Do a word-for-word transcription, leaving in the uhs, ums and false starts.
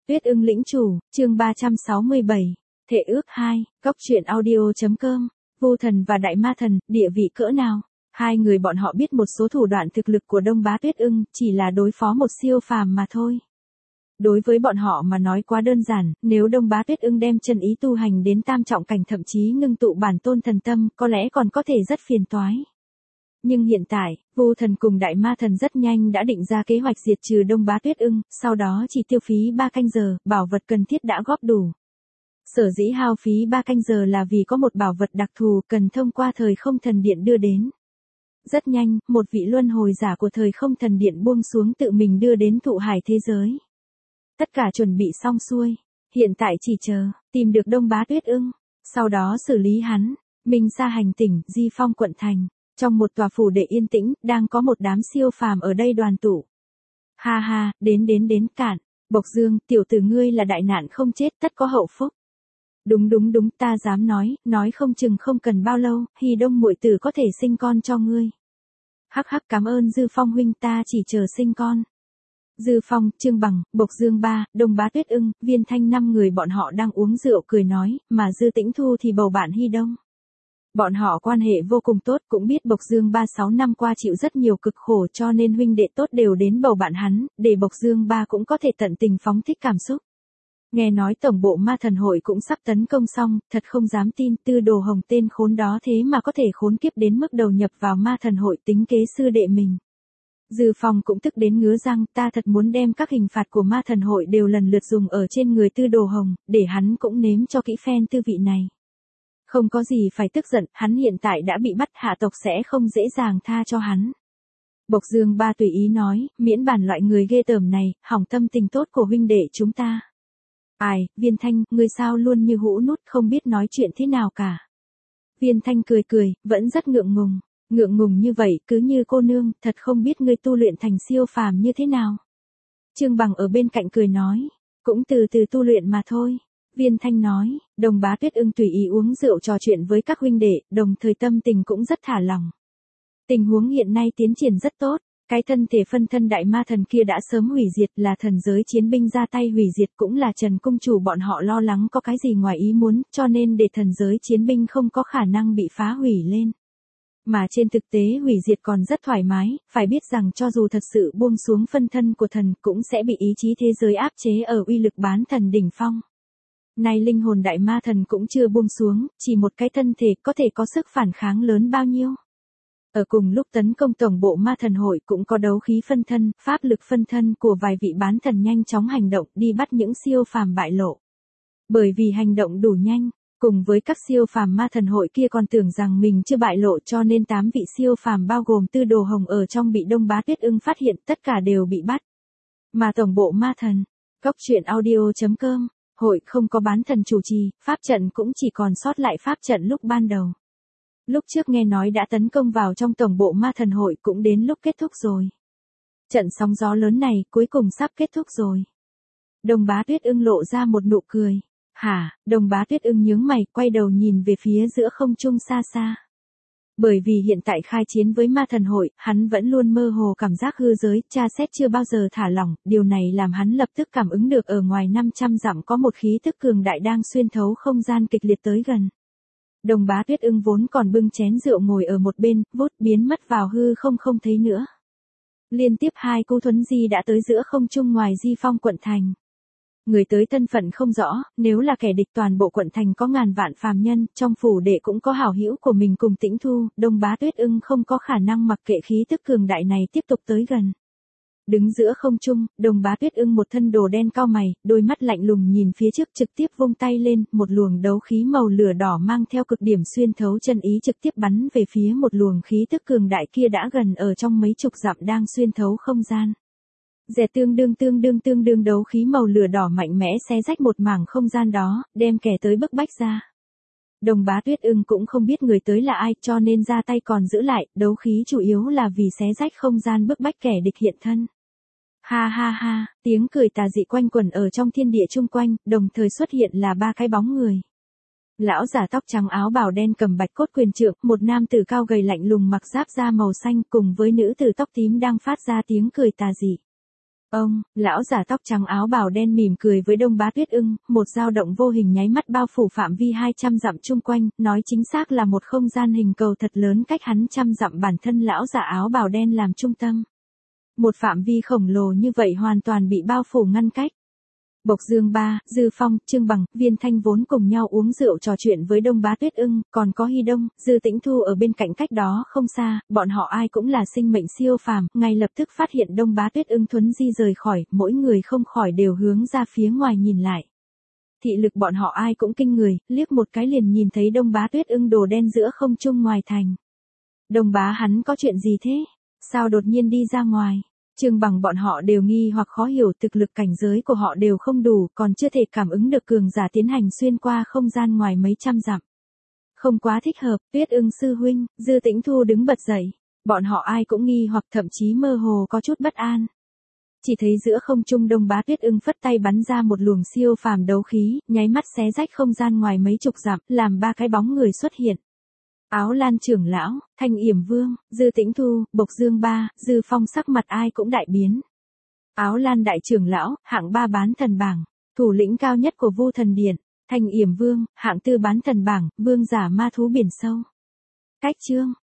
Tuyết ưng lĩnh chủ, chương ba trăm sáu mươi bảy, Thệ ước hai, Cóc truyện audio.com, Vô Thần và Đại Ma Thần, địa vị cỡ nào? Hai người bọn họ biết một số thủ đoạn thực lực của Đông Bá Tuyết ưng, chỉ là đối phó một siêu phàm mà thôi. Đối với bọn họ mà nói quá đơn giản, nếu Đông Bá Tuyết ưng đem chân ý tu hành đến tam trọng cảnh thậm chí ngưng tụ bản tôn thần tâm, có lẽ còn có thể rất phiền toái. Nhưng hiện tại, Vô Thần cùng Đại Ma Thần rất nhanh đã định ra kế hoạch diệt trừ Đông Bá Tuyết ưng, sau đó chỉ tiêu phí ba canh giờ, bảo vật cần thiết đã góp đủ. Sở dĩ hao phí ba canh giờ là vì có một bảo vật đặc thù cần thông qua thời không thần điện đưa đến. Rất nhanh, một vị luân hồi giả của thời không thần điện buông xuống tự mình đưa đến thụ hải thế giới. Tất cả chuẩn bị xong xuôi, hiện tại chỉ chờ, tìm được Đông Bá Tuyết ưng, sau đó xử lý hắn. Minh Sa hành tỉnh, Di Phong quận thành. Trong một tòa phủ đệ yên tĩnh, đang có một đám siêu phàm ở đây đoàn tụ. Ha ha, đến đến đến cạn. Bộc Dương, tiểu tử ngươi là đại nạn không chết, tất có hậu phúc. Đúng đúng đúng, ta dám nói, nói không chừng không cần bao lâu, Hy Đông muội tử có thể sinh con cho ngươi. Hắc hắc, cảm ơn Dư Phong huynh, ta chỉ chờ sinh con. Dư Phong, Trương Bằng, Bộc Dương ba, Đông Bá Tuyết ưng, Viên Thanh năm người bọn họ đang uống rượu cười nói, mà Dư Tĩnh Thu thì bầu bạn Hy Đông. Bọn họ quan hệ vô cùng tốt, cũng biết Bộc Dương ba sáu năm qua chịu rất nhiều cực khổ cho nên huynh đệ tốt đều đến bầu bạn hắn, để Bộc Dương ba cũng có thể tận tình phóng thích cảm xúc. Nghe nói tổng bộ ma thần hội cũng sắp tấn công xong, thật không dám tin Tư Đồ Hồng tên khốn đó thế mà có thể khốn kiếp đến mức đầu nhập vào ma thần hội tính kế sư đệ mình. Dư Phong cũng tức đến ngứa răng, ta thật muốn đem các hình phạt của ma thần hội đều lần lượt dùng ở trên người Tư Đồ Hồng, để hắn cũng nếm cho kỹ phen tư vị này. Không có gì phải tức giận, hắn hiện tại đã bị bắt, hạ tộc sẽ không dễ dàng tha cho hắn. Bộc Dương ba tùy ý nói, miễn bàn loại người ghê tởm này, hỏng tâm tình tốt của huynh đệ chúng ta. Ai, Viên Thanh, ngươi sao luôn như hũ nút không biết nói chuyện thế nào cả. Viên Thanh cười cười, vẫn rất ngượng ngùng, ngượng ngùng như vậy cứ như cô nương, thật không biết ngươi tu luyện thành siêu phàm như thế nào. Trương Bằng ở bên cạnh cười nói, cũng từ từ tu luyện mà thôi. Viên Thanh nói, Đông Bá Tuyết ưng tùy ý uống rượu trò chuyện với các huynh đệ, đồng thời tâm tình cũng rất thả lỏng. Tình huống hiện nay tiến triển rất tốt, cái thân thể phân thân đại ma thần kia đã sớm hủy diệt, là thần giới chiến binh ra tay hủy diệt, cũng là Trần cung chủ bọn họ lo lắng có cái gì ngoài ý muốn, cho nên để thần giới chiến binh không có khả năng bị phá hủy lên. Mà trên thực tế hủy diệt còn rất thoải mái, phải biết rằng cho dù thật sự buông xuống phân thân của thần cũng sẽ bị ý chí thế giới áp chế ở uy lực bán thần đỉnh phong. Nay linh hồn đại ma thần cũng chưa buông xuống, chỉ một cái thân thể có thể có sức phản kháng lớn bao nhiêu. Ở cùng lúc tấn công tổng bộ ma thần hội cũng có đấu khí phân thân, pháp lực phân thân của vài vị bán thần nhanh chóng hành động đi bắt những siêu phàm bại lộ. Bởi vì hành động đủ nhanh, cùng với các siêu phàm ma thần hội kia còn tưởng rằng mình chưa bại lộ cho nên tám vị siêu phàm bao gồm Tư Đồ Hồng ở trong bị Đông Bá Tuyết ưng phát hiện tất cả đều bị bắt. Mà tổng bộ ma thần, Cóc truyện audio.com, hội không có bán thần chủ trì, pháp trận cũng chỉ còn sót lại pháp trận lúc ban đầu. Lúc trước nghe nói đã tấn công vào trong tổng bộ ma thần hội cũng đến lúc kết thúc rồi. Trận sóng gió lớn này cuối cùng sắp kết thúc rồi. Đông Bá Tuyết ưng lộ ra một nụ cười. Hả, Đông Bá Tuyết ưng nhướng mày, quay đầu nhìn về phía giữa không trung xa xa. Bởi vì hiện tại khai chiến với ma thần hội, hắn vẫn luôn mơ hồ cảm giác hư giới, tra xét chưa bao giờ thả lỏng, điều này làm hắn lập tức cảm ứng được ở ngoài năm trăm dặm có một khí tức cường đại đang xuyên thấu không gian kịch liệt tới gần. Đông Bá Tuyết ưng vốn còn bưng chén rượu ngồi ở một bên, vút biến mất vào hư không không thấy nữa. Liên tiếp hai cô thuấn di đã tới giữa không trung ngoài Di Phong quận thành. Người tới thân phận không rõ, nếu là kẻ địch toàn bộ quận thành có ngàn vạn phàm nhân, trong phủ đệ cũng có hảo hữu của mình cùng Tĩnh Thu, Đông Bá Tuyết ưng không có khả năng mặc kệ khí tức cường đại này tiếp tục tới gần. Đứng giữa không trung, Đông Bá Tuyết ưng một thân đồ đen cao mày, đôi mắt lạnh lùng nhìn phía trước trực tiếp vung tay lên, một luồng đấu khí màu lửa đỏ mang theo cực điểm xuyên thấu chân ý trực tiếp bắn về phía một luồng khí tức cường đại kia đã gần ở trong mấy chục dặm đang xuyên thấu không gian. Dè tương đương tương đương tương đương đấu khí màu lửa đỏ mạnh mẽ xé rách một mảng không gian đó, đem kẻ tới bức bách ra. Đông Bá Tuyết ưng cũng không biết người tới là ai cho nên ra tay còn giữ lại, đấu khí chủ yếu là vì xé rách không gian bức bách kẻ địch hiện thân. Ha ha ha, tiếng cười tà dị quanh quẩn ở trong thiên địa chung quanh, đồng thời xuất hiện là ba cái bóng người. Lão giả tóc trắng áo bào đen cầm bạch cốt quyền trượng, một nam tử cao gầy lạnh lùng mặc giáp da màu xanh cùng với nữ tử tóc tím đang phát ra tiếng cười tà dị. Ông, lão giả tóc trắng áo bào đen mỉm cười với Đông Bá Tuyết Ưng, một dao động vô hình nháy mắt bao phủ phạm vi hai trăm dặm chung quanh, nói chính xác là một không gian hình cầu thật lớn cách hắn trăm dặm, bản thân lão giả áo bào đen làm trung tâm. Một phạm vi khổng lồ như vậy hoàn toàn bị bao phủ ngăn cách. Bộc Dương Ba, Dư Phong, Trương Bằng, Viên Thanh vốn cùng nhau uống rượu trò chuyện với Đông Bá Tuyết Ưng, còn có Hy Đông, Dư Tĩnh Thu ở bên cạnh cách đó không xa, bọn họ ai cũng là sinh mệnh siêu phàm, ngay lập tức phát hiện Đông Bá Tuyết Ưng thuấn di rời khỏi, mỗi người không khỏi đều hướng ra phía ngoài nhìn lại. Thị lực bọn họ ai cũng kinh người, liếc một cái liền nhìn thấy Đông Bá Tuyết Ưng đồ đen giữa không trung ngoài thành. Đông Bá hắn có chuyện gì thế? Sao đột nhiên đi ra ngoài? Trương Bằng bọn họ đều nghi hoặc khó hiểu, thực lực cảnh giới của họ đều không đủ, còn chưa thể cảm ứng được cường giả tiến hành xuyên qua không gian ngoài mấy trăm dặm. Không quá thích hợp. Tuyết Ưng sư huynh, Dư Tĩnh Thu đứng bật dậy. Bọn họ ai cũng nghi hoặc, thậm chí mơ hồ có chút bất an. Chỉ thấy giữa không trung Đông Bá Tuyết Ưng phất tay bắn ra một luồng siêu phàm đấu khí, nháy mắt xé rách không gian ngoài mấy chục dặm, làm ba cái bóng người xuất hiện. Áo Lan trưởng lão, Thanh Yểm Vương, Dư Tĩnh Thu, Bộc Dương Ba, Dư Phong sắc mặt ai cũng đại biến. Áo Lan đại trưởng lão, hạng ba bán thần bảng, thủ lĩnh cao nhất của Vu Thần Điện. Thanh Yểm Vương, hạng tư bán thần bảng, vương giả ma thú biển sâu. Cách chương